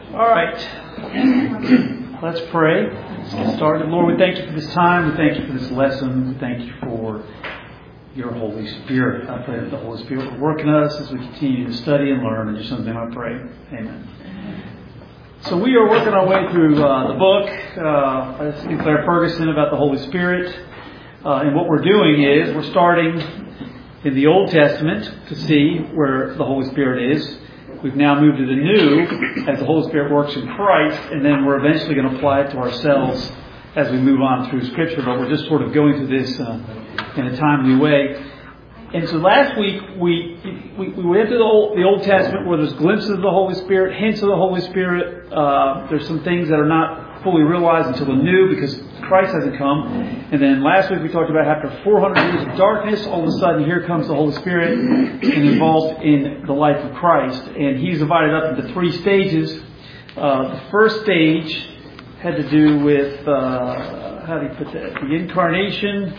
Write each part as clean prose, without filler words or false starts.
All right. Let's pray. Let's get started. Lord, we thank you for this time. We thank you for this lesson. We thank you for your Holy Spirit. I pray that the Holy Spirit will work in us as we continue to study and learn. In your Son's name I pray. Amen. So we are working our way through the book by Sinclair Ferguson about the Holy Spirit. And what we're doing is we're starting in the Old Testament to see where the Holy Spirit is. We've now moved to the New as the Holy Spirit works in Christ, and then we're eventually going to apply it to ourselves as we move on through Scripture. But we're just sort of going through this in a timely way. And so last week we went through the Old Testament where there's glimpses of the Holy Spirit, hints of the Holy Spirit. There's some things that are not fully realized until the New because Christ hasn't come. And then last week we talked about after 400 years of darkness, all of a sudden here comes the Holy Spirit and involved in the life of Christ. And He's divided up into three stages. The first stage had to do with, how do you put that? The incarnation,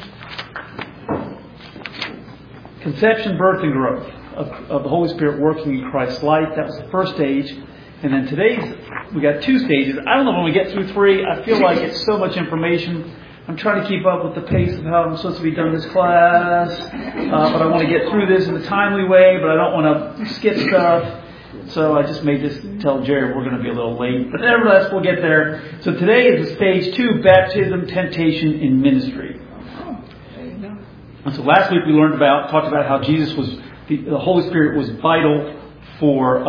conception, birth, and growth of the Holy Spirit working in Christ's life. That was the first stage. And then we got two stages. I don't know when we get through three. I feel like it's so much information. I'm trying to keep up with the pace of how I'm supposed to be done this class. But I want to get through this in a timely way, but I don't want to skip stuff. So I just made this tell Jerry we're going to be a little late. But nevertheless, we'll get there. So today is the stage 2, baptism, temptation, and ministry. And so last week we talked about how Jesus was, the Holy Spirit was vital for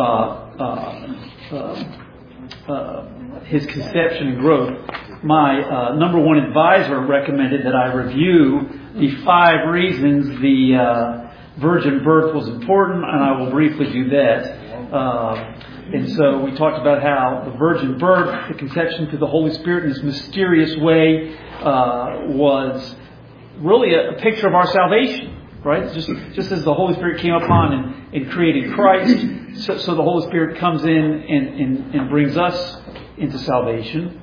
his conception and growth. My number one advisor recommended that I review the 5 reasons the virgin birth was important, and I will briefly do that. And so we talked about how the virgin birth, the conception through the Holy Spirit in this mysterious way, was really a picture of our salvation, right? Just as the Holy Spirit came upon and created Christ, so the Holy Spirit comes in and brings us into salvation.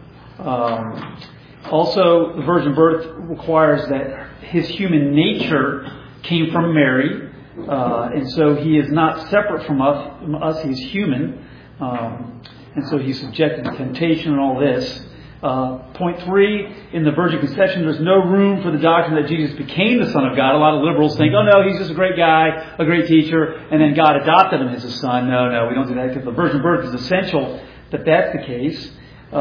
Also, the virgin birth requires that his human nature came from Mary, and so he is not separate from us. He's human, and so he's subjected to temptation and all this. Point 3, in the virgin conception, there's no room for the doctrine that Jesus became the Son of God. A lot of liberals think, oh no, he's just a great guy, a great teacher, and then God adopted him as a son. No, we don't do that because the virgin birth is essential that that's the case.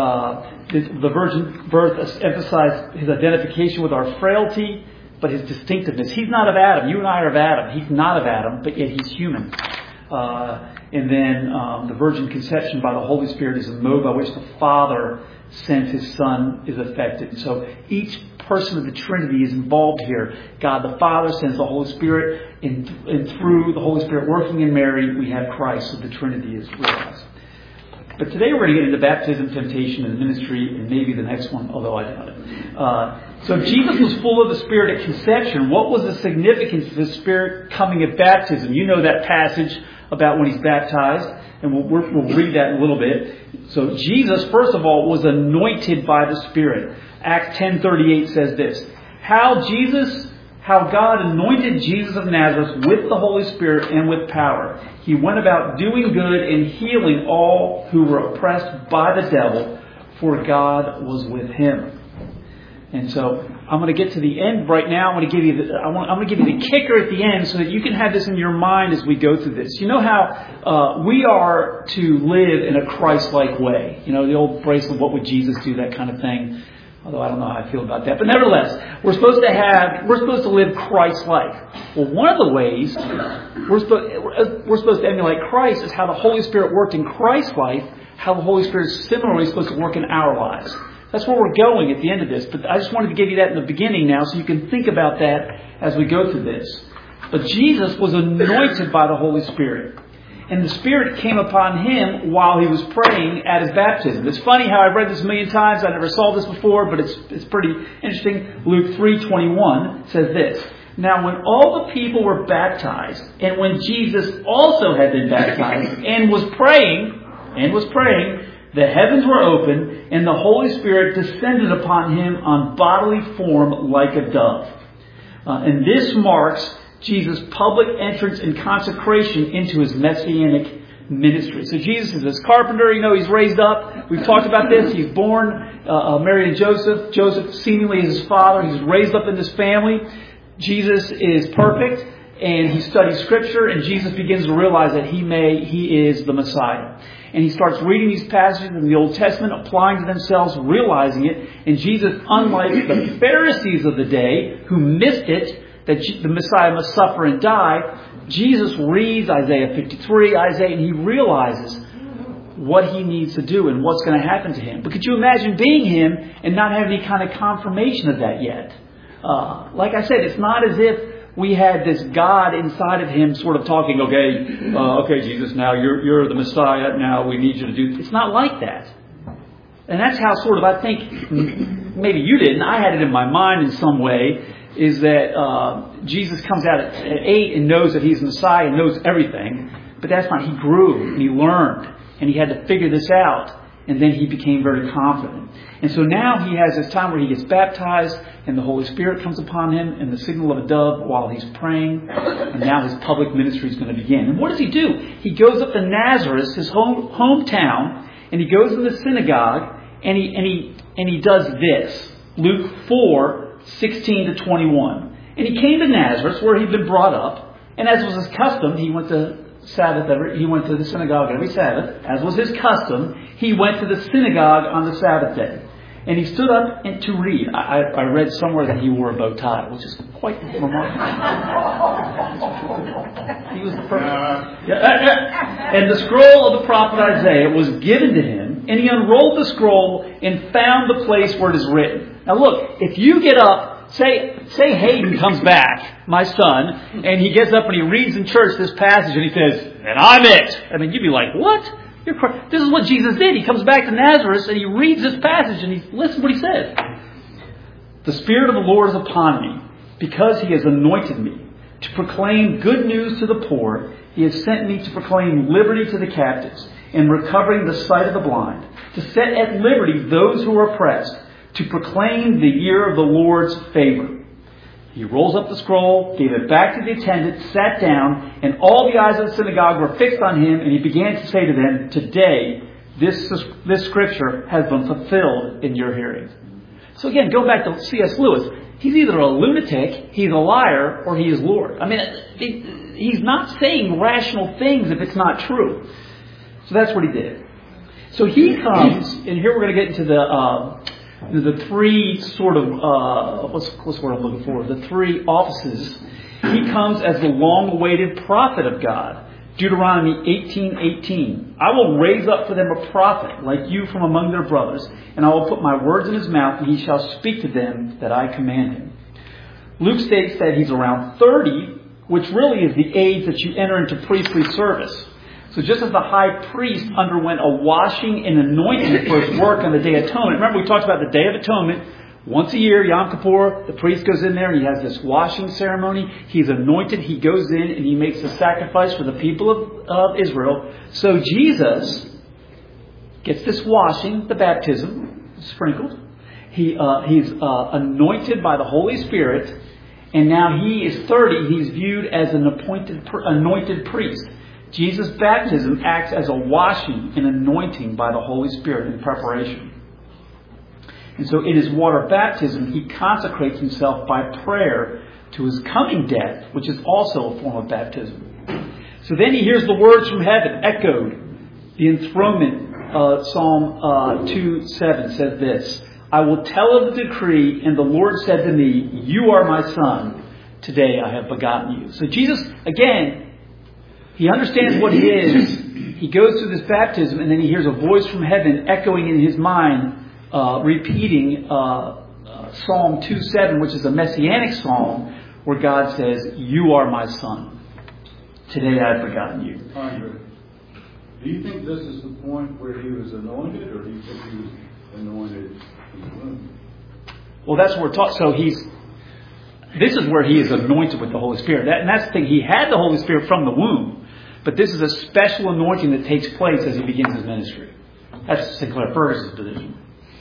The virgin birth emphasized his identification with our frailty, but his distinctiveness. He's not of Adam. You and I are of Adam. He's not of Adam, but yet he's human. And then the virgin conception by the Holy Spirit is a mode by which the Father sends His Son is effected. So each person of the Trinity is involved here. God the Father sends the Holy Spirit, and through the Holy Spirit working in Mary, we have Christ. So the Trinity is realized. But today we're going to get into baptism, temptation, and ministry, and maybe the next one, although I doubt it. So if Jesus was full of the Spirit at conception, what was the significance of the Spirit coming at baptism? You know that passage about when He's baptized, and we'll read that in a little bit. So Jesus, first of all, was anointed by the Spirit. Acts 10:38 says this: How God anointed Jesus of Nazareth with the Holy Spirit and with power. He went about doing good and healing all who were oppressed by the devil, for God was with Him. And so I'm going to get to the end right now. I'm going to give you the kicker at the end so that you can have this in your mind as we go through this. You know how we are to live in a Christ-like way. You know, the old bracelet, what would Jesus do, that kind of thing. Although I don't know how I feel about that. But nevertheless, we're supposed to live Christ-like. Well, one of the ways we're supposed to emulate Christ is how the Holy Spirit worked in Christ's life, how the Holy Spirit is similarly supposed to work in our lives. That's where we're going at the end of this. But I just wanted to give you that in the beginning now so you can think about that as we go through this. But Jesus was anointed by the Holy Spirit. And the Spirit came upon Him while He was praying at His baptism. It's funny how I've read this a million times. I never saw this before, but it's pretty interesting. Luke 3:21 says this: Now when all the people were baptized, and when Jesus also had been baptized and was praying, the heavens were opened, and the Holy Spirit descended upon Him on bodily form like a dove. And this marks Jesus' public entrance and consecration into His messianic ministry. So Jesus is this carpenter, he's raised up. We've talked about this. He's born, married to Joseph. Joseph seemingly is his father. He's raised up in this family. Jesus is perfect, and he studies Scripture, and Jesus begins to realize that he is the Messiah. And he starts reading these passages in the Old Testament, applying to themselves, realizing it. And Jesus, unlike the Pharisees of the day, who missed it, that the Messiah must suffer and die, Jesus reads Isaiah 53, and he realizes what he needs to do and what's going to happen to him. But could you imagine being him and not having any kind of confirmation of that yet? Like I said, it's not as if we had this God inside of him sort of talking, okay, Jesus, now you're the Messiah, now we need you to do... It's not like that. And that's how sort of, I think, maybe you didn't, I had it in my mind in some way, is that Jesus comes out at 8 and knows that he's the Messiah and knows everything. But that's not, he grew and he learned and he had to figure this out. And then he became very confident. And so now he has this time where he gets baptized and the Holy Spirit comes upon him in the signal of a dove while he's praying. And now his public ministry is going to begin. And what does he do? He goes up to Nazareth, his hometown, and he goes in the synagogue and he does this. Luke 4:16 to 21. And he came to Nazareth where he'd been brought up. And as was his custom, he went to the synagogue every Sabbath. As was his custom, he went to the synagogue on the Sabbath day. And he stood up to read. I read somewhere that he wore a bow tie, which is quite remarkable. He was the first. And the scroll of the prophet Isaiah was given to him, and he unrolled the scroll and found the place where it is written. Now look, if you get up, say Hayden comes back, my son, and he gets up and he reads in church this passage and he says, and I'm it. I mean, you'd be like, what? This is what Jesus did. He comes back to Nazareth and he reads this passage and listen what he says. The Spirit of the Lord is upon me because he has anointed me to proclaim good news to the poor. He has sent me to proclaim liberty to the captives and recovering the sight of the blind, to set at liberty those who are oppressed, to proclaim the year of the Lord's favor. He rolls up the scroll, gave it back to the attendant, sat down, and all the eyes of the synagogue were fixed on him, and he began to say to them, today, this scripture has been fulfilled in your hearing. So again, go back to C.S. Lewis. He's either a lunatic, he's a liar, or he is Lord. I mean, he's not saying rational things if it's not true. So that's what he did. So he comes, and here we're going to get into the three sort of, what's the word I'm looking for? The three offices. He comes as the long-awaited prophet of God. Deuteronomy 18:18. I will raise up for them a prophet like you from among their brothers, and I will put my words in his mouth, and he shall speak to them that I command him. Luke states that he's around 30, which really is the age that you enter into priestly service. So just as the high priest underwent a washing and anointing for his work on the Day of Atonement. Remember we talked about the Day of Atonement. Once a year, Yom Kippur, the priest goes in there and he has this washing ceremony. He's anointed. He goes in and he makes a sacrifice for the people of Israel. So Jesus gets this washing, the baptism, sprinkled. He's anointed by the Holy Spirit. And now he is 30. He's viewed as an anointed priest. Jesus' baptism acts as a washing and anointing by the Holy Spirit in preparation. And so in his water baptism, he consecrates himself by prayer to his coming death, which is also a form of baptism. So then he hears the words from heaven echoed. The enthronement, Psalm 2:7 says this, I will tell of the decree, and the Lord said to me, you are my son. Today I have begotten you. So Jesus, again, he understands what he is. He goes through this baptism and then he hears a voice from heaven echoing in his mind, repeating Psalm 2:7, which is a messianic psalm where God says, you are my son. Today I have begotten you. Andre, do you think this is the point where he was anointed, or do you think he was anointed in the womb? Well, that's where we're taught. So this is where he is anointed with the Holy Spirit. And that's the thing. He had the Holy Spirit from the womb. But this is a special anointing that takes place as he begins his ministry. That's Sinclair Ferguson's position.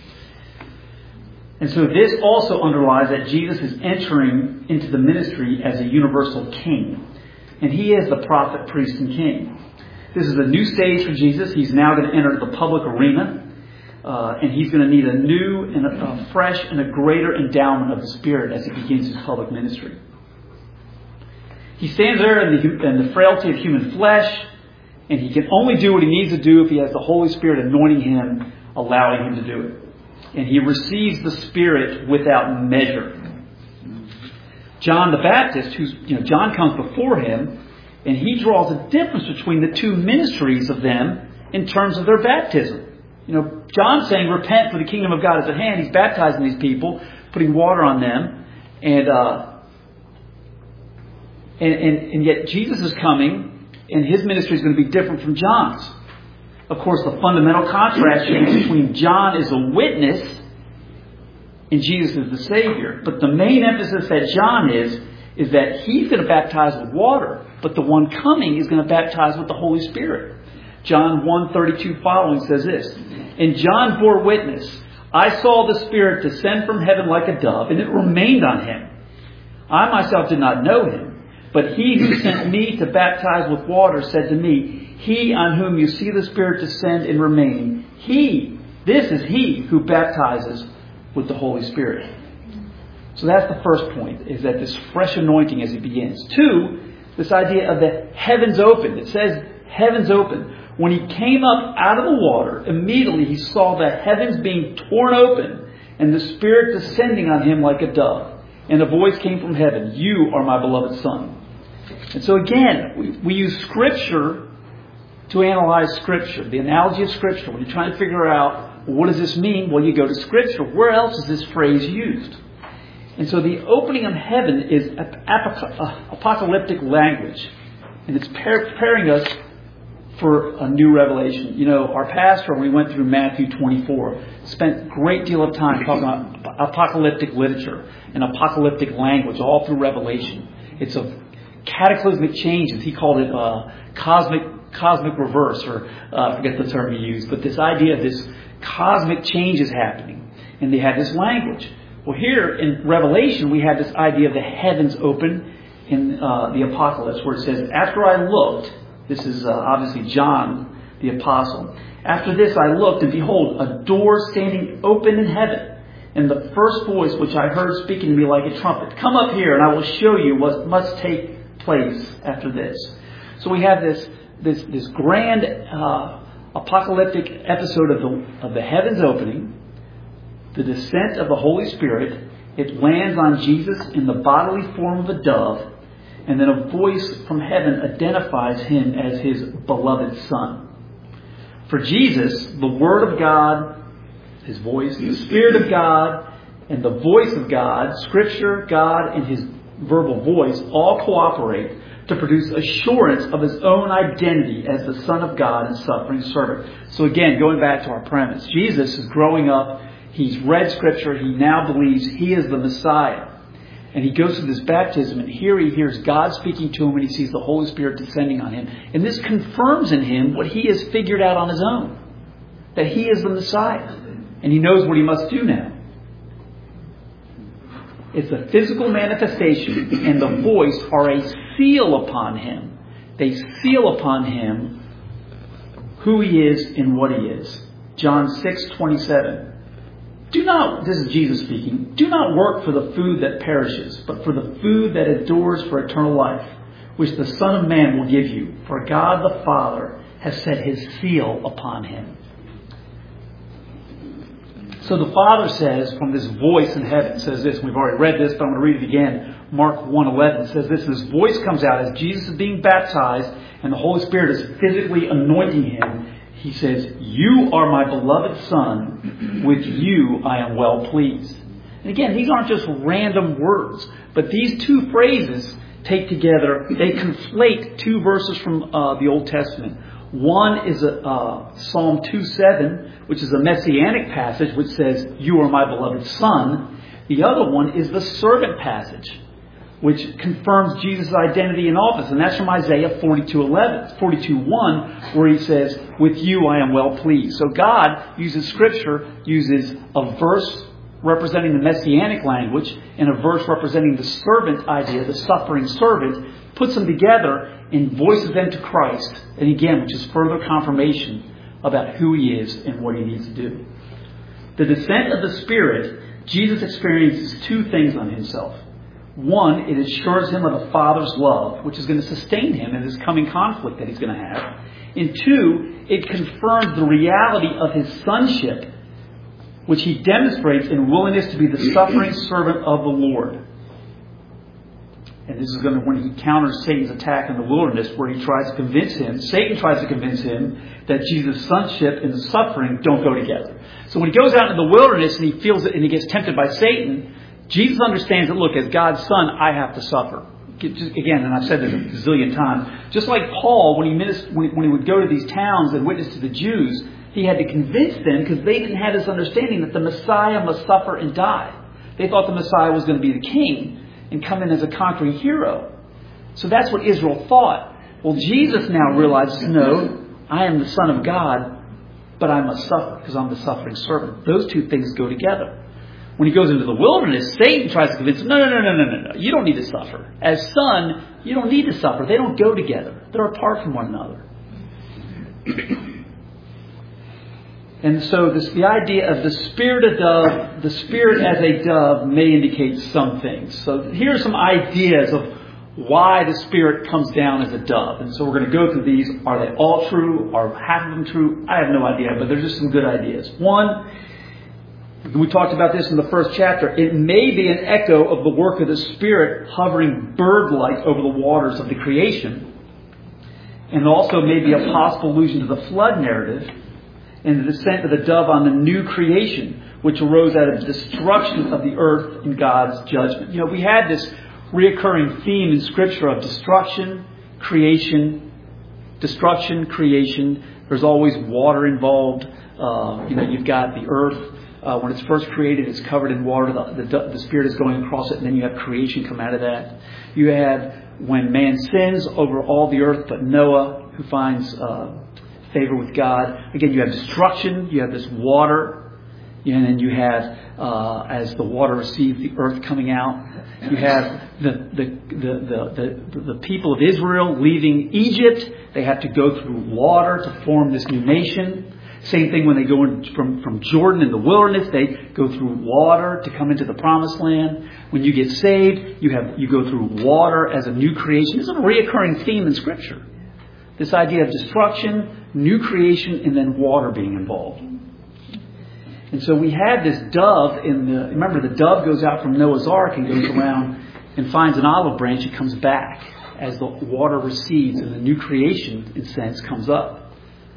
And so this also underlies that Jesus is entering into the ministry as a universal king. And he is the prophet, priest, and king. This is a new stage for Jesus. He's now going to enter the public arena. And he's going to need a new and a fresh and a greater endowment of the Spirit as he begins his public ministry. He stands there in the frailty of human flesh, and he can only do what he needs to do if he has the Holy Spirit anointing him, allowing him to do it. And he receives the Spirit without measure. John the Baptist, John comes before him, and he draws a difference between the two ministries of them in terms of their baptism. John's saying, repent for the kingdom of God is at hand. He's baptizing these people, putting water on them. And yet Jesus is coming, and his ministry is going to be different from John's. Of course, the fundamental contrast is between John is a witness and Jesus is the Savior. But the main emphasis that John is that he's going to baptize with water, but the one coming is going to baptize with the Holy Spirit. John 1:32 following says this, and John bore witness, I saw the Spirit descend from heaven like a dove, and it remained on him. I myself did not know him, but he who sent me to baptize with water said to me, he on whom you see the Spirit descend and remain, this is he who baptizes with the Holy Spirit. So that's the first point, is that this fresh anointing as he begins. 2, this idea of the heavens opened. It says heavens opened. When he came up out of the water, immediately he saw the heavens being torn open and the Spirit descending on him like a dove. And a voice came from heaven, you are my beloved Son. And so again, we use Scripture to analyze Scripture. The analogy of Scripture. When you're trying to figure out, what does this mean? Well, you go to Scripture. Where else is this phrase used? And so the opening of heaven is apocalyptic language. And it's preparing us for a new revelation. Our pastor, when we went through Matthew 24, spent a great deal of time talking about apocalyptic literature and apocalyptic language all through Revelation. It's of cataclysmic changes. He called it cosmic reverse, or I forget the term he used, but this idea of this cosmic change is happening. And they had this language. Well, here in Revelation, we have this idea of the heavens open in the Apocalypse, where it says, after I looked, this is obviously John, the apostle. After this I looked, and behold, a door standing open in heaven. And the first voice which I heard speaking to me like a trumpet, come up here, and I will show you what must take place after this. So we have this grand apocalyptic episode of the heavens opening, the descent of the Holy Spirit. It lands on Jesus in the bodily form of a dove. And then a voice from heaven identifies him as his beloved Son. For Jesus, the Word of God, his voice, the Spirit of God, and the voice of God, Scripture, God, and his verbal voice all cooperate to produce assurance of his own identity as the Son of God and suffering servant. So again, going back to our premise, Jesus is growing up. He's read Scripture. He now believes he is the Messiah. And he goes through this baptism, and here he hears God speaking to him, and he sees the Holy Spirit descending on him. And this confirms in him what he has figured out on his own, that he is the Messiah, and he knows what he must do now. It's a physical manifestation, and the voice are a seal upon him. They seal upon him who he is and what he is. John 6:27. Do not, this is Jesus speaking, do not work for the food that perishes, but for the food that endures for eternal life, which the Son of Man will give you. For God the Father has set his seal upon him. So the Father says, from this voice in heaven, says this, we've already read this, but I'm going to read it again. Mark 1:11 says this voice comes out as Jesus is being baptized, and the Holy Spirit is physically anointing him. He says, you are my beloved Son, with you I am well pleased. And again, these aren't just random words, but these two phrases take together, they conflate two verses from the Old Testament. One is Psalm 2:7, which is a messianic passage, which says, you are my beloved Son. The other one is the servant passage, which confirms Jesus' identity and office. And that's from Isaiah 42:1, where he says, with you I am well pleased. So God uses Scripture, uses a verse representing the messianic language and a verse representing the servant idea, the suffering servant, puts them together and voices them to Christ. And again, which is further confirmation about who He is and what He needs to do. The descent of the Spirit, Jesus experiences two things on Himself. One, it assures Him of the Father's love, which is going to sustain Him in this coming conflict that He's going to have. And two, it confirms the reality of His sonship, which He demonstrates in willingness to be the suffering servant of the Lord. And this is going to when He counters Satan's attack in the wilderness, where he tries to convince him, Satan tries to convince him that Jesus' sonship and the suffering don't go together. So when he goes out in the wilderness and he feels it and he gets tempted by Satan, Jesus understands that, look, as God's son, I have to suffer. Again, and I've said this a zillion times, just like Paul, when he would go to these towns and witness to the Jews, he had to convince them because they didn't have this understanding that the Messiah must suffer and die. They thought the Messiah was going to be the king and come in as a conquering hero. So that's what Israel thought. Well, Jesus now realizes, no, I am the Son of God, but I must suffer because I'm the suffering servant. Those two things go together. When he goes into the wilderness, Satan tries to convince him, no. You don't need to suffer. As son, you don't need to suffer. They don't go together. They're apart from one another. And so the idea of the spirit as a dove may indicate some things. So here are some ideas of why the Spirit comes down as a dove. And so we're going to go through these. Are they all true? Are half of them true? I have no idea, but there's just some good ideas. One, we talked about this in the first chapter. It may be an echo of the work of the Spirit hovering bird-like over the waters of the creation. And also maybe a possible allusion to the flood narrative and the descent of the dove on the new creation, which arose out of the destruction of the earth in God's judgment. You know, we had this reoccurring theme in Scripture of destruction, creation. There's always water involved. You've got the earth. When it's first created, it's covered in water. The Spirit is going across it, and then you have creation come out of that. You have when man sins over all the earth, but Noah, who finds favor with God. Again, you have destruction. You have this water. And then you have, as the water receives the earth coming out, you have the people of Israel leaving Egypt. They have to go through water to form this new nation. Same thing when they go in from Jordan in the wilderness. They go through water to come into the promised land. When you get saved, you go through water as a new creation. This is a reoccurring theme in Scripture. This idea of destruction, new creation, and then water being involved. And so we had this dove remember the dove goes out from Noah's Ark and goes around and finds an olive branch and comes back as the water recedes and the new creation, in a sense, comes up.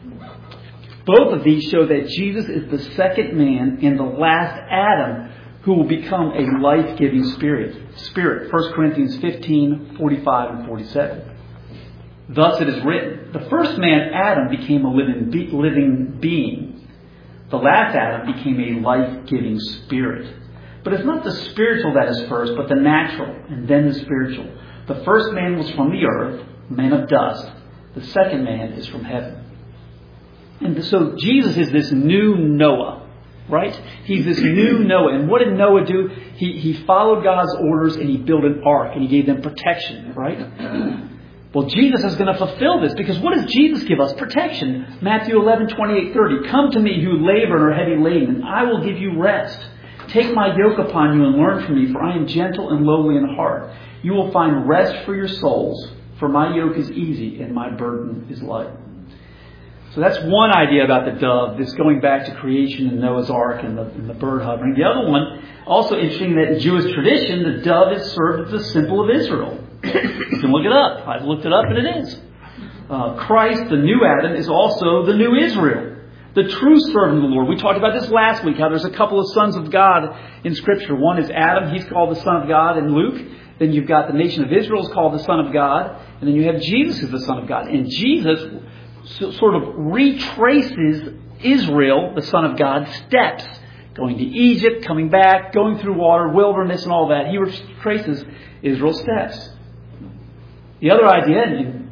Both of these show that Jesus is the second man and the last Adam who will become a life-giving spirit. 1 Corinthians 15, 45 and 47. Thus it is written, the first man, Adam, became a living being. The last Adam became a life-giving spirit. But it's not the spiritual that is first, but the natural, and then the spiritual. The first man was from the earth, man of dust. The second man is from heaven. And so Jesus is this new Noah, right? He's this new Noah. And what did Noah do? He followed God's orders and he built an ark and he gave them protection, right? Well, Jesus is going to fulfill this because what does Jesus give us? Protection. Matthew 11, 28, 30. Come to me who labor and are heavy laden, and I will give you rest. Take my yoke upon you and learn from me, for I am gentle and lowly in heart. You will find rest for your souls, for my yoke is easy and my burden is light. So that's one idea about the dove, this going back to creation and Noah's Ark and the bird hovering. The other one, also interesting that in Jewish tradition, the dove is served as the symbol of Israel. You can look it up. I've looked it up and it is. Christ, the new Adam, is also the new Israel. The true servant of the Lord. We talked about this last week, how there's a couple of sons of God in Scripture. One is Adam. He's called the Son of God in Luke. Then you've got the nation of Israel is called the Son of God. And then you have Jesus who's the Son of God. And Jesus sort of retraces Israel, the Son of God, steps. Going to Egypt, coming back, going through water, wilderness and all that. He retraces Israel's steps. The other idea,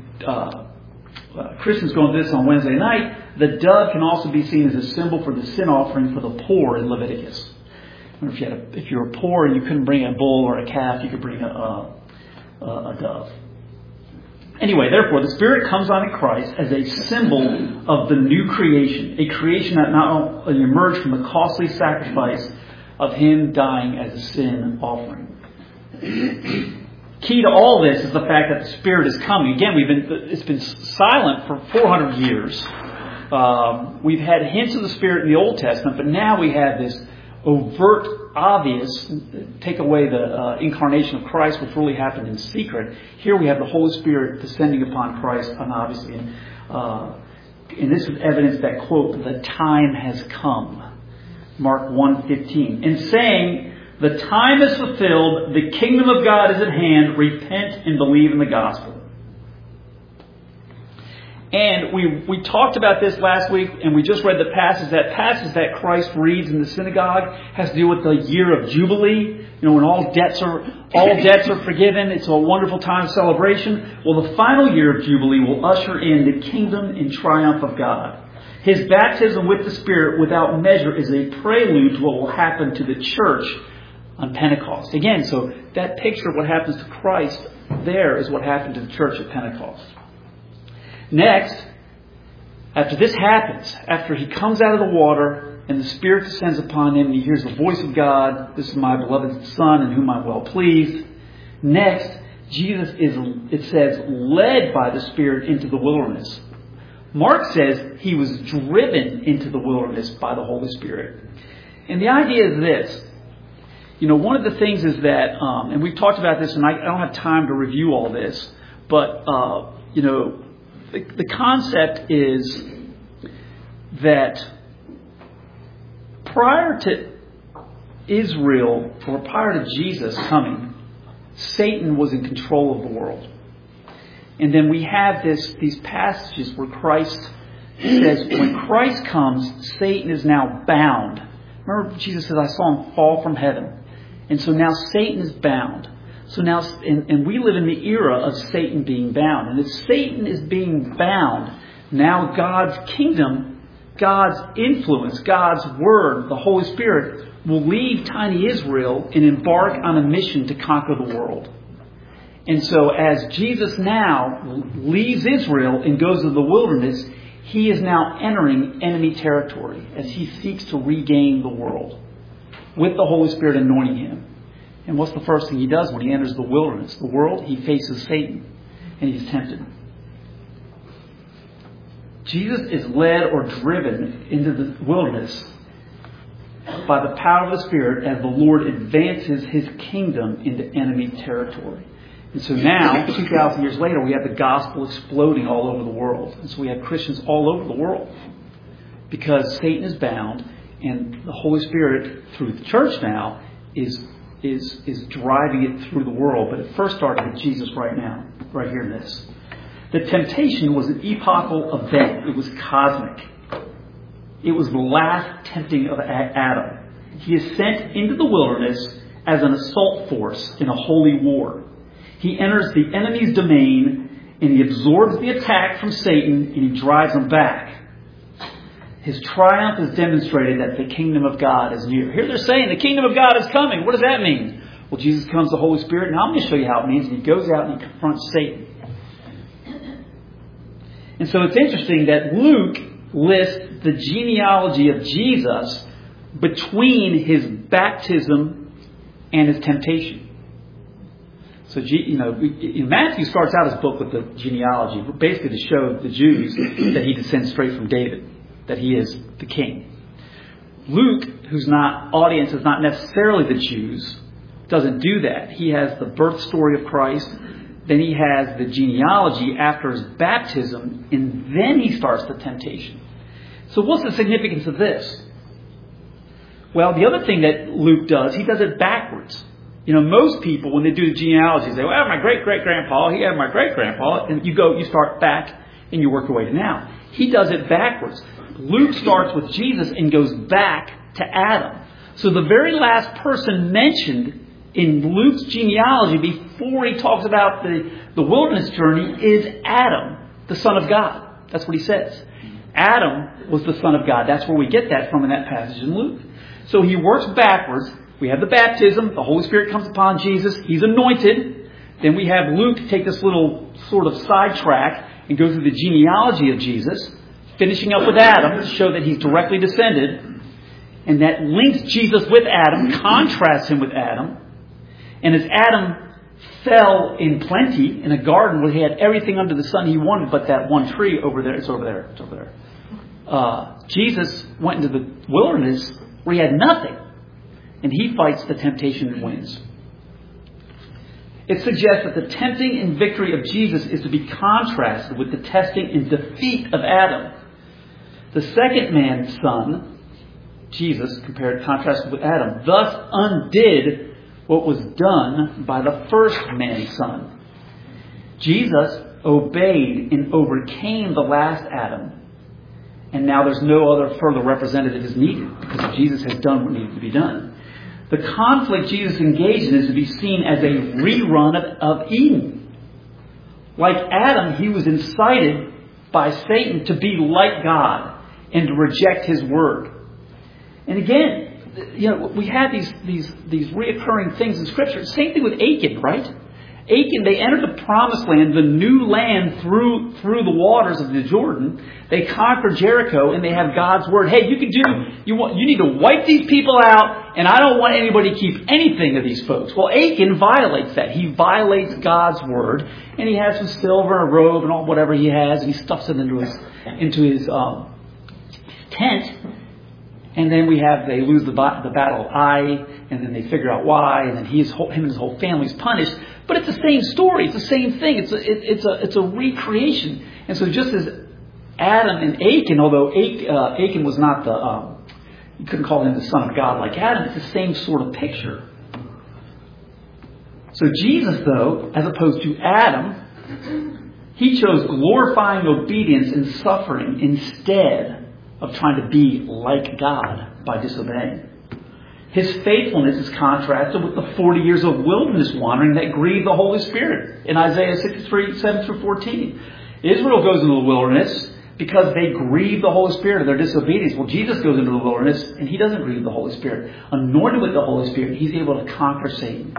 and Christians go into this on Wednesday night, the dove can also be seen as a symbol for the sin offering for the poor in Leviticus. Or if you were poor and you couldn't bring a bull or a calf, you could bring a dove. Anyway, therefore, the Spirit comes on in Christ as a symbol of the new creation, a creation that not only emerged from the costly sacrifice of Him dying as a sin offering. Key to all this is the fact that the Spirit is coming. Again, it's been silent for 400 years. We've had hints of the Spirit in the Old Testament, but now we have this overt, obvious, take away the incarnation of Christ, which really happened in secret. Here we have the Holy Spirit descending upon Christ unobviously. And this is evidence that, quote, the time has come. Mark 1:15. And saying, the time is fulfilled, the kingdom of God is at hand, repent and believe in the gospel. And we talked about this last week, and we just read the passage. That passage that Christ reads in the synagogue has to do with the year of Jubilee. When all debts are forgiven. It's a wonderful time of celebration. Well, the final year of Jubilee will usher in the kingdom and triumph of God. His baptism with the Spirit without measure is a prelude to what will happen to the church on Pentecost. Again, so that picture of what happens to Christ there is what happened to the church at Pentecost. Next, after this happens, after He comes out of the water and the Spirit descends upon Him and He hears the voice of God, this is my beloved Son in whom I'm well pleased. Next, Jesus is, it says, led by the Spirit into the wilderness. Mark says He was driven into the wilderness by the Holy Spirit. And the idea is this. One of the things is that, and we've talked about this, and I don't have time to review all this, but, the concept is that prior to Israel, or prior to Jesus coming, Satan was in control of the world. And then we have these passages where Christ says, when Christ comes, Satan is now bound. Remember, Jesus says, I saw Him fall from heaven. And so now Satan is bound. So now, and we live in the era of Satan being bound. And if Satan is being bound, now God's kingdom, God's influence, God's word, the Holy Spirit, will leave tiny Israel and embark on a mission to conquer the world. And so as Jesus now leaves Israel and goes to the wilderness, He is now entering enemy territory as He seeks to regain the world with the Holy Spirit anointing Him. And what's the first thing He does when He enters the wilderness? The world, He faces Satan and He's tempted. Jesus is led or driven into the wilderness by the power of the Spirit as the Lord advances His kingdom into enemy territory. And so now, 2,000 years later, we have the gospel exploding all over the world. And so we have Christians all over the world because Satan is bound and the Holy Spirit, through the church now, is driving it through the world. But it first started with Jesus right now, right here in this. The temptation was an epochal event. It was cosmic. It was the last tempting of Adam. He is sent into the wilderness as an assault force in a holy war. He enters the enemy's domain and he absorbs the attack from Satan and he drives him back. His triumph is demonstrated that the kingdom of God is near. Here they're saying the kingdom of God is coming. What does that mean? Well, Jesus comes, the Holy Spirit, and I'm going to show you how it means. And He goes out and He confronts Satan. And so it's interesting that Luke lists the genealogy of Jesus between His baptism and His temptation. So, Matthew starts out his book with the genealogy, basically to show the Jews that He descends straight from David, that He is the king. Luke, whose audience is not necessarily the Jews, doesn't do that. He has the birth story of Christ, then he has the genealogy after His baptism, and then he starts the temptation. So what's the significance of this? Well, the other thing that Luke does, he does it backwards. Most people, when they do the genealogy, say, well, my great-great-grandpa, he had my great-grandpa, and you start back, and you work your way to now. He does it backwards. Luke starts with Jesus and goes back to Adam. So the very last person mentioned in Luke's genealogy before he talks about the wilderness journey is Adam, the Son of God. That's what he says. Adam was the Son of God. That's where we get that from in that passage in Luke. So he works backwards. We have the baptism. The Holy Spirit comes upon Jesus. He's anointed. Then we have Luke take this little sort of sidetrack and go through the genealogy of Jesus, finishing up with Adam to show that he's directly descended. And that links Jesus with Adam, contrasts him with Adam. And as Adam fell in plenty in a garden where he had everything under the sun he wanted, but that one tree over there, it's over there. Jesus went into the wilderness where he had nothing. And he fights the temptation and wins. It suggests that the tempting and victory of Jesus is to be contrasted with the testing and defeat of Adam. The second man's son, Jesus, contrasted with Adam, thus undid what was done by the first man's son. Jesus obeyed and overcame the last Adam. And now there's no other further representative is needed because Jesus has done what needed to be done. The conflict Jesus engaged in is to be seen as a rerun of Eden. Like Adam, he was incited by Satan to be like God and to reject his word. And again, we have these reoccurring things in Scripture. Same thing with Achan, right? Achan, they entered the promised land, the new land through the waters of the Jordan. They conquered Jericho, and they have God's word. Hey, you need to wipe these people out, and I don't want anybody to keep anything of these folks. Well, Achan violates that. He violates God's word, and he has some silver and a robe and all whatever he has, and he stuffs it into his tent. And then they lose the battle of Ai, and then they figure out why, and then him and his whole family's punished. But it's the same story. It's the same thing. It's a recreation. And so just as Adam and Achan, although Achan was not you couldn't call him the son of God like Adam, it's the same sort of picture. So Jesus, though, as opposed to Adam, he chose glorifying obedience and suffering instead of trying to be like God by disobeying. His faithfulness is contrasted with the 40 years of wilderness wandering that grieved the Holy Spirit in Isaiah 63:7-14. Israel goes into the wilderness because they grieve the Holy Spirit of their disobedience. Well, Jesus goes into the wilderness and he doesn't grieve the Holy Spirit. Anointed with the Holy Spirit, he's able to conquer Satan.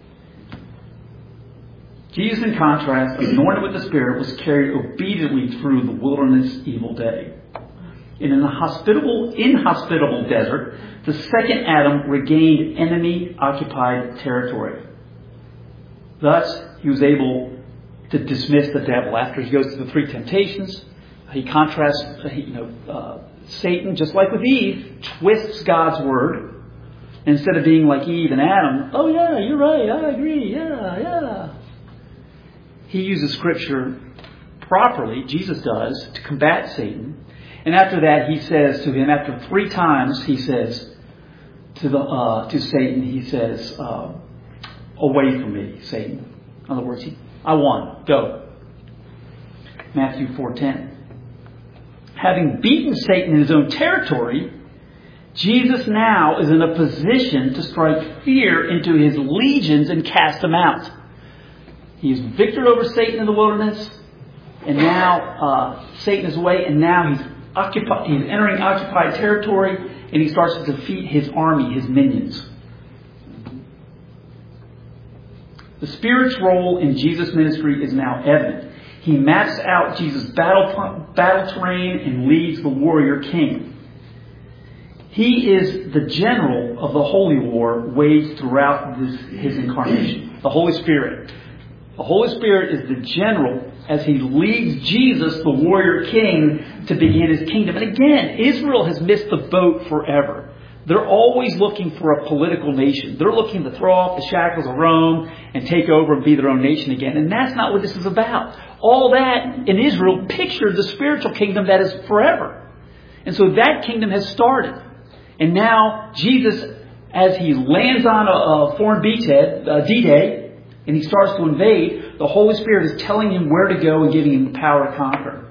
Jesus, in contrast, anointed with the Spirit, was carried obediently through the wilderness evil day. In an inhospitable desert, the second Adam regained enemy-occupied territory. Thus, he was able to dismiss the devil. After he goes through the three temptations, he contrasts, Satan, just like with Eve, twists God's word. Instead of being like Eve and Adam, oh yeah, you're right, I agree, yeah. He uses Scripture properly, Jesus does, to combat Satan. And after that, he says to him, after 3 times, he says to Satan, he says, away from me, Satan. In other words, I won. Go. Matthew 4:10. Having beaten Satan in his own territory, Jesus now is in a position to strike fear into his legions and cast them out. He's victored over Satan in the wilderness, and now Satan is away, and now he's entering occupied territory, and he starts to defeat his army, his minions. The Spirit's role in Jesus' ministry is now evident. He maps out Jesus' battle terrain and leads the warrior king. He is the general of the holy war waged throughout his incarnation. The Holy Spirit. The Holy Spirit is the general as he leads Jesus, the warrior king, to begin his kingdom. And again, Israel has missed the boat forever. They're always looking for a political nation. They're looking to throw off the shackles of Rome and take over and be their own nation again. And that's not what this is about. All that in Israel pictured the spiritual kingdom that is forever. And so that kingdom has started. And now Jesus, as he lands on a foreign beachhead, D-Day, and he starts to invade, the Holy Spirit is telling him where to go and giving him the power to conquer.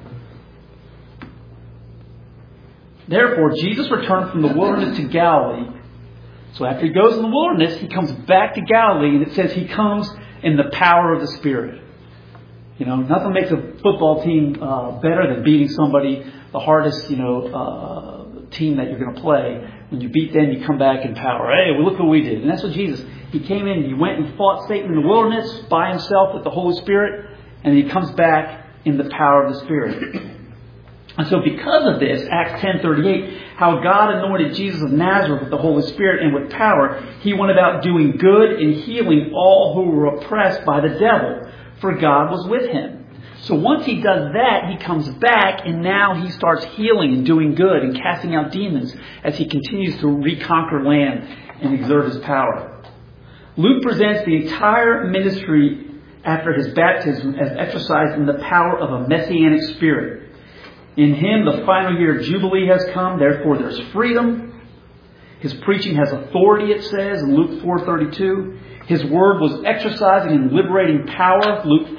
Therefore, Jesus returned from the wilderness to Galilee. So after he goes in the wilderness, he comes back to Galilee, and it says he comes in the power of the Spirit. Nothing makes a football team better than beating somebody, the hardest, team that you're going to play. When you beat them, you come back in power. Hey, well, look what we did. And that's what Jesus, he came in, he went and fought Satan in the wilderness by himself with the Holy Spirit, and he comes back in the power of the Spirit. And so because of this, Acts 10:38, how God anointed Jesus of Nazareth with the Holy Spirit and with power, he went about doing good and healing all who were oppressed by the devil, for God was with him. So once he does that, he comes back and now he starts healing and doing good and casting out demons as he continues to reconquer land and exert his power. Luke presents the entire ministry after his baptism as exercised in the power of a messianic spirit. In him, the final year of Jubilee has come, therefore there's freedom. His preaching has authority, it says in Luke 4:32. His word was exercising and liberating power, Luke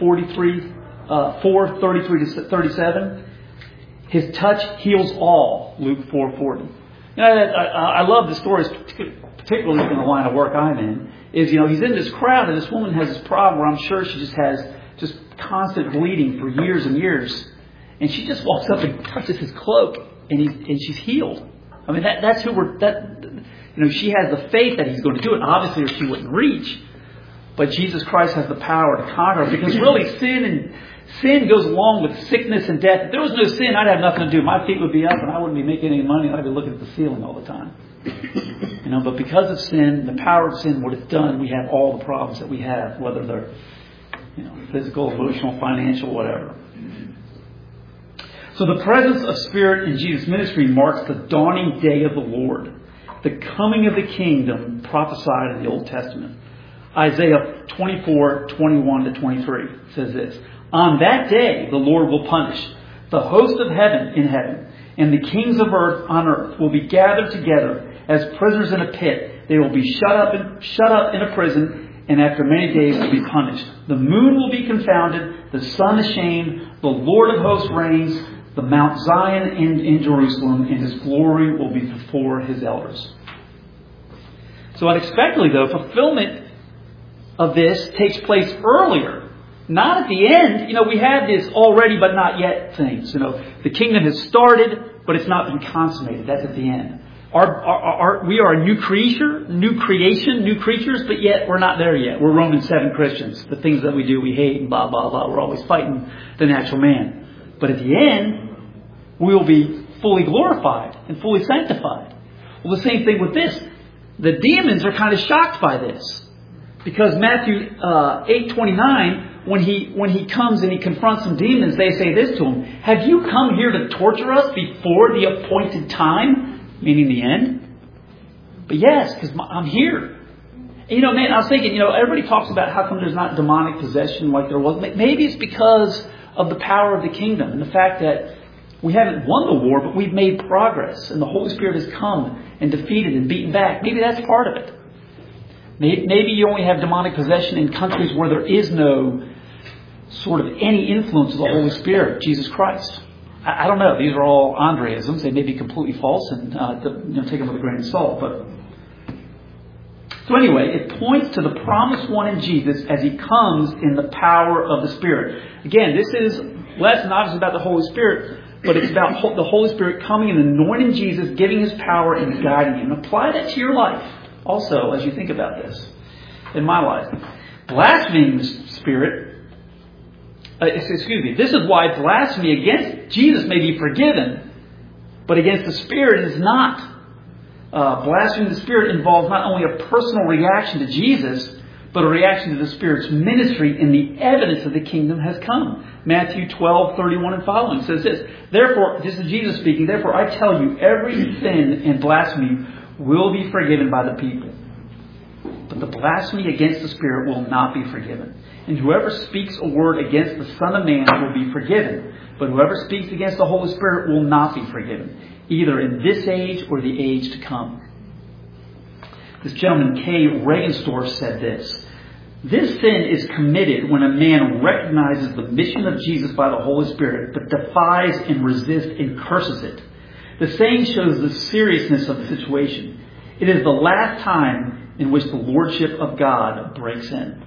4:33-37. His touch heals all, Luke 4:40. I love the stories, particularly in the line of work I'm in, is, he's in this crowd and this woman has this problem where I'm sure she just has just constant bleeding for years and years. And she just walks up and touches his cloak and she's healed. I mean, that's who she has the faith that he's going to do it. Obviously, or she wouldn't reach. But Jesus Christ has the power to conquer, because really sin goes along with sickness and death. If there was no sin, I'd have nothing to do. My feet would be up and I wouldn't be making any money. I'd be looking at the ceiling all the time. But because of sin, the power of sin, what it's done, we have all the problems that we have, whether they're physical, emotional, financial, whatever. So the presence of Spirit in Jesus' ministry marks the dawning day of the Lord, the coming of the kingdom prophesied in the Old Testament. Isaiah 24:21-23 says this: On that day the Lord will punish the host of heaven in heaven, and the kings of earth on earth will be gathered together as prisoners in a pit. They will be shut up in a prison, and after many days will be punished. The moon will be confounded, the sun ashamed, the Lord of hosts reigns, the Mount Zion in Jerusalem, and his glory will be before his elders. So unexpectedly, though, fulfillment of this takes place earlier. Not at the end. We have this already but not yet things. The kingdom has started, but it's not been consummated. That's at the end. We are a new creation, new creatures, but yet we're not there yet. We're Romans 7 Christians. The things that we do, we hate and blah, blah, blah. We're always fighting the natural man. But at the end, we will be fully glorified and fully sanctified. Well, the same thing with this. The demons are kind of shocked by this. Because Matthew 8:29, when he comes and he confronts some demons, they say this to him: Have you come here to torture us before the appointed time? Meaning the end. But yes, because I'm here. And, I was thinking, everybody talks about how come there's not demonic possession like there was. Maybe it's because of the power of the kingdom and the fact that we haven't won the war, but we've made progress, and the Holy Spirit has come and defeated and beaten back. Maybe that's part of it. Maybe you only have demonic possession in countries where there is no sort of any influence of the Holy Spirit, Jesus Christ. I don't know. These are all Andreisms. They may be completely false, and take them with a grain of salt. So anyway, it points to the promised one in Jesus as he comes in the power of the Spirit. Again, this is less than obviously about the Holy Spirit, but it's about the Holy Spirit coming and anointing Jesus, giving his power and guiding him. Apply that to your life also as you think about this. In my life, blaspheming the Spirit. This is why blasphemy against Jesus may be forgiven, but against the Spirit is not. Blaspheming the Spirit involves not only a personal reaction to Jesus, but a reaction to the Spirit's ministry and the evidence that the kingdom has come. Matthew 12:31 and following says this: Therefore, this is Jesus speaking, therefore I tell you, every sin and blasphemy will be forgiven by the people. But the blasphemy against the Spirit will not be forgiven. And whoever speaks a word against the Son of Man will be forgiven. But whoever speaks against the Holy Spirit will not be forgiven, either in this age or the age to come. This gentleman, Kay Regensdorf, said this: This sin is committed when a man recognizes the mission of Jesus by the Holy Spirit, but defies and resists and curses it. The saying shows the seriousness of the situation. It is the last time in which the Lordship of God breaks in.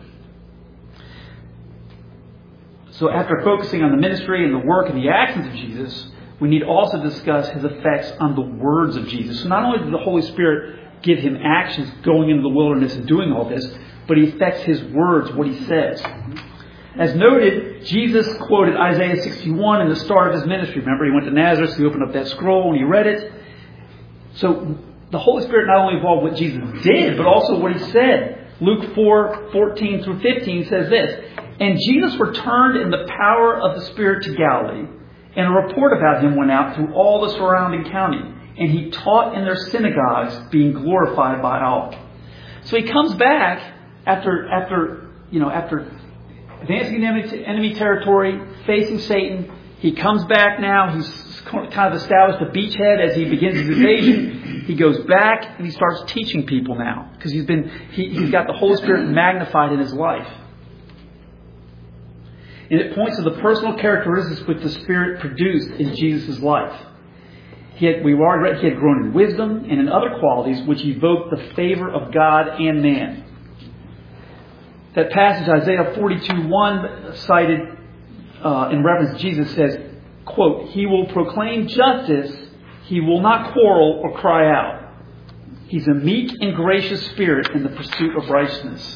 So after focusing on the ministry and the work and the actions of Jesus, we need to also discuss his effects on the words of Jesus. So not only did the Holy Spirit give him actions going into the wilderness and doing all this, but he affects his words, what he says. As noted, Jesus quoted Isaiah 61 in the start of his ministry. Remember, he went to Nazareth, so he opened up that scroll and he read it. So the Holy Spirit not only involved what Jesus did, but also what he said. Luke 4:14 through 15 says this, "And Jesus returned in the power of the Spirit to Galilee, and a report about him went out through all the surrounding county. And he taught in their synagogues, being glorified by all." So he comes back after advancing enemy territory, facing Satan. He comes back now. He's kind of established a beachhead as he begins his invasion. He goes back and he starts teaching people now because he's got the Holy Spirit magnified in his life. And it points to the personal characteristics which the Spirit produced in Jesus' life. We've already read he had grown in wisdom and in other qualities which evoked the favor of God and man. That passage, Isaiah 42:1, cited in reference to Jesus, says, quote, "He will proclaim justice. He will not quarrel or cry out. He's a meek and gracious spirit in the pursuit of righteousness."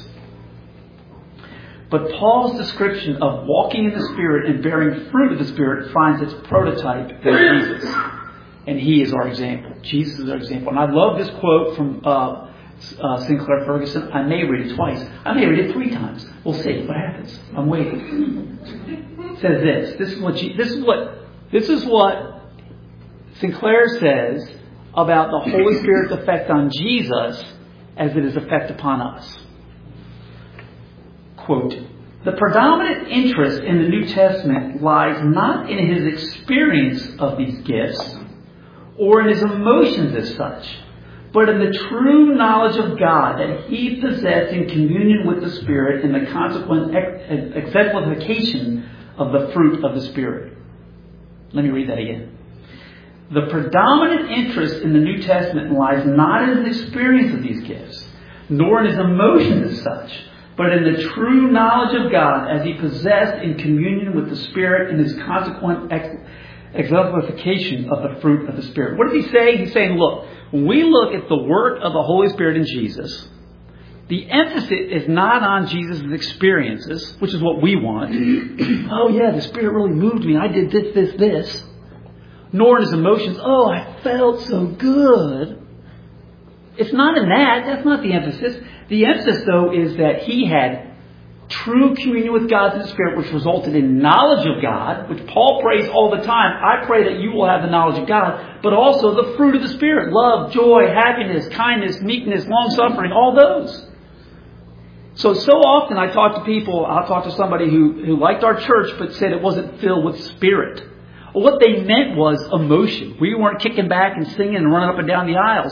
But Paul's description of walking in the Spirit and bearing fruit of the Spirit finds its prototype in Jesus. And he is our example. Jesus is our example. And I love this quote from Sinclair Ferguson. I may read it twice. I may read it 3 times. We'll see what happens. I'm waiting. It says this. This is what Sinclair says about the Holy Spirit's effect on Jesus as it is effect upon us. Quote, "The predominant interest in the New Testament lies not in his experience of these gifts or in his emotions as such, but in the true knowledge of God that he possessed in communion with the Spirit and the consequent exemplification of the fruit of the Spirit." Let me read that again. "The predominant interest in the New Testament lies not in his experience of these gifts, nor in his emotions as such, but in the true knowledge of God as he possessed in communion with the Spirit and his consequent exemplification of the fruit of the Spirit." What does he say? He's saying, look, when we look at the work of the Holy Spirit in Jesus, the emphasis is not on Jesus' experiences, which is what we want. Oh yeah, the Spirit really moved me. I did this. Nor in his emotions. Oh, I felt so good. It's not in that. That's not the emphasis. The emphasis, though, is that he had true communion with God through the Spirit, which resulted in knowledge of God, which Paul prays all the time. I pray that you will have the knowledge of God, but also the fruit of the Spirit. Love, joy, happiness, kindness, meekness, long-suffering, all those. So often I talk to people, I'll talk to somebody who liked our church but said it wasn't filled with Spirit. Well, what they meant was emotion. We weren't kicking back and singing and running up and down the aisles.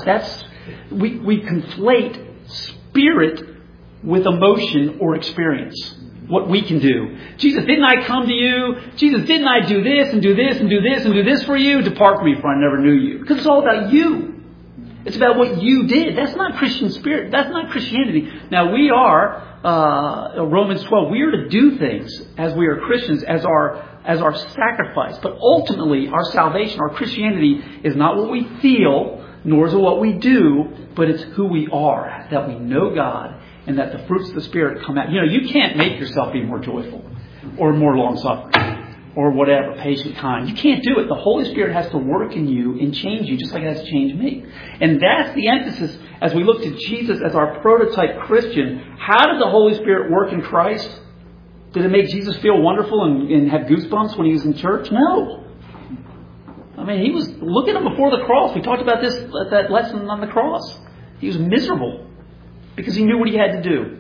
We conflate Spirit with emotion or experience. What we can do. Jesus, didn't I come to you? Jesus, didn't I do this and do this and do this and do this for you? Depart from me, for I never knew you. Because it's all about you. It's about what you did. That's not Christian spirit. That's not Christianity. Now we are, Romans 12, we are to do things as we are Christians, as our sacrifice. But ultimately, our salvation, our Christianity is not what we feel, nor is it what we do, but it's who we are. That we know God and that the fruits of the Spirit come out. You know, you can't make yourself be more joyful or more long-suffering or whatever, patient, kind. You can't do it. The Holy Spirit has to work in you and change you just like it has to change me. And that's the emphasis as we look to Jesus as our prototype Christian. How did the Holy Spirit work in Christ? Did it make Jesus feel wonderful and have goosebumps when he was in church? No. I mean, he was, look at him before the cross. We talked about this, that lesson on the cross. He was miserable because he knew what he had to do.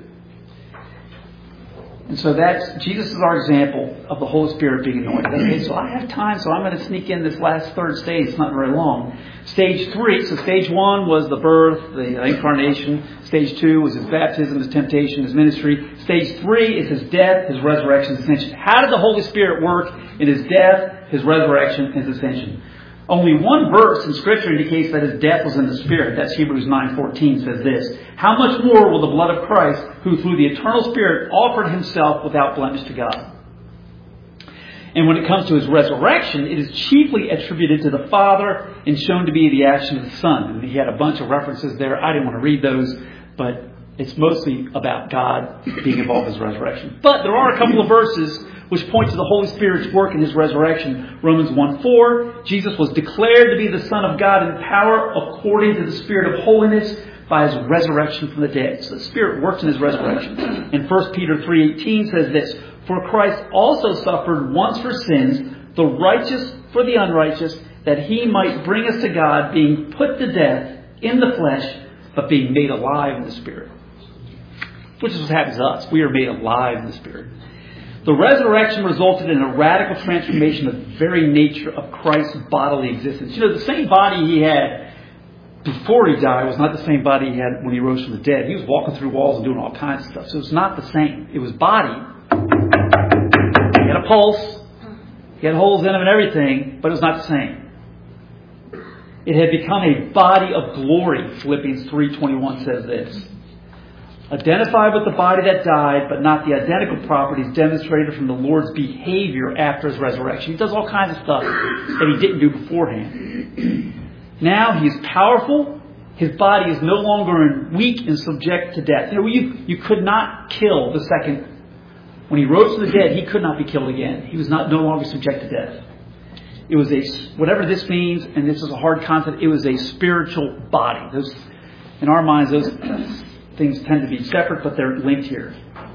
And so Jesus is our example of the Holy Spirit being anointed. Okay, so I have time, so I'm going to sneak in this last third stage. It's not very long. Stage 3, so stage 1 was the birth, the incarnation. Stage 2 was his baptism, his temptation, his ministry. Stage 3 is his death, his resurrection, his ascension. How did the Holy Spirit work in his death, his resurrection, and his ascension? Only one verse in Scripture indicates that his death was in the Spirit. That's Hebrews 9:14 says this. How much more will the blood of Christ, who through the eternal Spirit offered himself without blemish to God? And when it comes to his resurrection, it is chiefly attributed to the Father and shown to be the action of the Son. And he had a bunch of references there. I didn't want to read those, but it's mostly about God being involved in his resurrection. But there are a couple of verses which point to the Holy Spirit's work in his resurrection. Romans 1:4, Jesus was declared to be the Son of God in power according to the Spirit of holiness by his resurrection from the dead. So the Spirit works in his resurrection. And 1 Peter 3:18 says this, for Christ also suffered once for sins, the righteous for the unrighteous, that he might bring us to God, being put to death in the flesh, but being made alive in the Spirit. Which is what happens to us. We are made alive in the Spirit. The resurrection resulted in a radical transformation of the very nature of Christ's bodily existence. You know, the same body he had before he died was not the same body he had when he rose from the dead. He was walking through walls and doing all kinds of stuff. So it's not the same. It was body. He had a pulse. He had holes in him and everything, but it was not the same. It had become a body of glory. Philippians 3:21 says this. Identified with the body that died, but not the identical properties demonstrated from the Lord's behavior after his resurrection. He does all kinds of stuff that he didn't do beforehand. Now he is powerful. His body is no longer weak and subject to death. You know, you could not kill the second. When he rose from the dead, he could not be killed again. He was no longer subject to death. It was whatever this means, and this is a hard concept, it was a spiritual body. In our minds, those things tend to be separate, but they're linked here.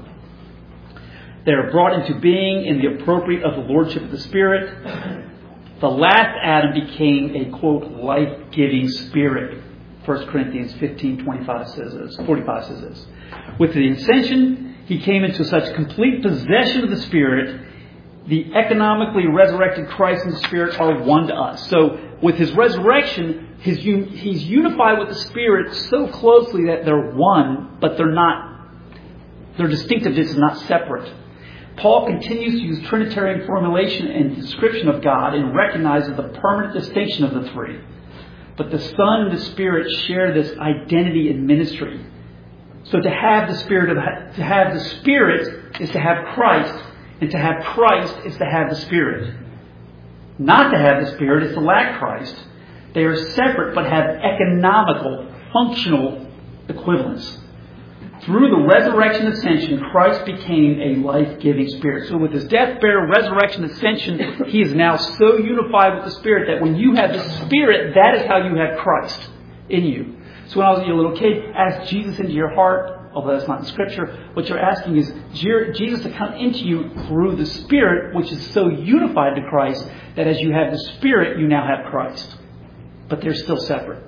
They are brought into being in the appropriate of the Lordship of the Spirit. The last Adam became a, quote, life-giving spirit. 1 Corinthians 15:45 says this, 45 says this. With the ascension, he came into such complete possession of the Spirit, the economically resurrected Christ and the Spirit are one to us. So with his resurrection, he's unified with the Spirit so closely that they're one, but they're not. Their distinctiveness is not separate. Paul continues to use Trinitarian formulation and description of God and recognizes the permanent distinction of the three. But the Son and the Spirit share this identity in ministry. So to have the Spirit is to have Christ, and to have Christ is to have the Spirit. Not to have the Spirit is to lack Christ. They are separate but have economical, functional equivalence. Through the resurrection ascension, Christ became a life-giving Spirit. So with his death, burial, resurrection, ascension, he is now so unified with the Spirit that when you have the Spirit, that is how you have Christ in you. So when I was a little kid, ask Jesus into your heart, although that's not in Scripture. What you're asking is Jesus to come into you through the Spirit, which is so unified to Christ that as you have the Spirit, you now have Christ. But they're still separate.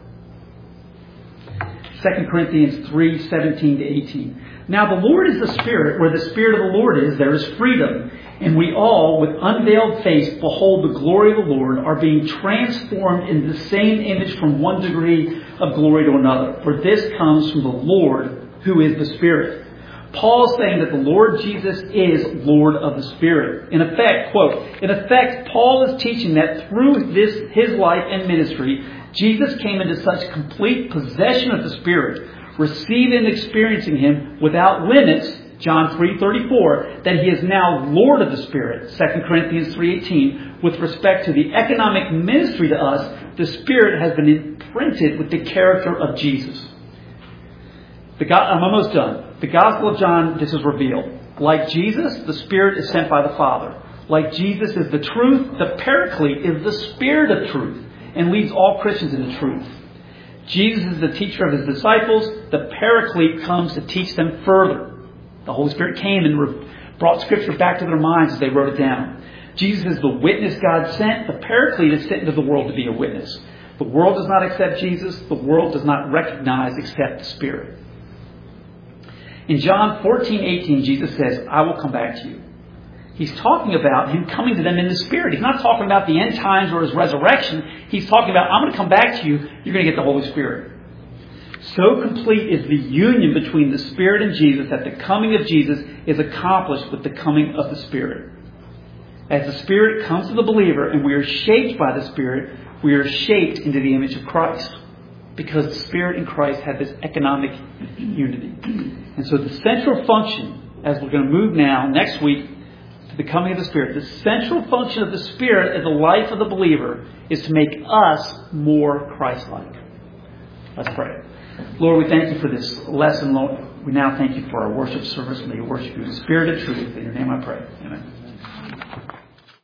2 Corinthians 3:17-18. Now the Lord is the Spirit. Where the Spirit of the Lord is, there is freedom. And we all, with unveiled face, behold the glory of the Lord, are being transformed into the same image from one degree of glory to another. For this comes from the Lord, who is the Spirit. Paul is saying that the Lord Jesus is Lord of the Spirit. In effect, quote, in effect, Paul is teaching that through his life and ministry, Jesus came into such complete possession of the Spirit, receiving and experiencing him without limits, John 3:34, that he is now Lord of the Spirit, 2 Corinthians 3:18. With respect to the economic ministry to us, the Spirit has been imprinted with the character of Jesus. I'm almost done. The Gospel of John, this is revealed. Like Jesus, the Spirit is sent by the Father. Like Jesus is the truth, the Paraclete is the Spirit of truth and leads all Christians into truth. Jesus is the teacher of his disciples. The Paraclete comes to teach them further. The Holy Spirit came and brought Scripture back to their minds as they wrote it down. Jesus is the witness God sent. The Paraclete is sent into the world to be a witness. The world does not accept Jesus. The world does not recognize except the Spirit. In John 14:18, Jesus says, I will come back to you. He's talking about him coming to them in the Spirit. He's not talking about the end times or his resurrection. He's talking about, I'm going to come back to you. You're going to get the Holy Spirit. So complete is the union between the Spirit and Jesus that the coming of Jesus is accomplished with the coming of the Spirit. As the Spirit comes to the believer and we are shaped by the Spirit, we are shaped into the image of Christ. Because the Spirit and Christ have this economic unity. And so the central function, as we're going to move now, next week, to the coming of the Spirit. The central function of the Spirit in the life of the believer is to make us more Christ-like. Let's pray. Lord, we thank you for this lesson. Lord, we now thank you for our worship service. May you worship you in spirit and truth. In your name I pray. Amen.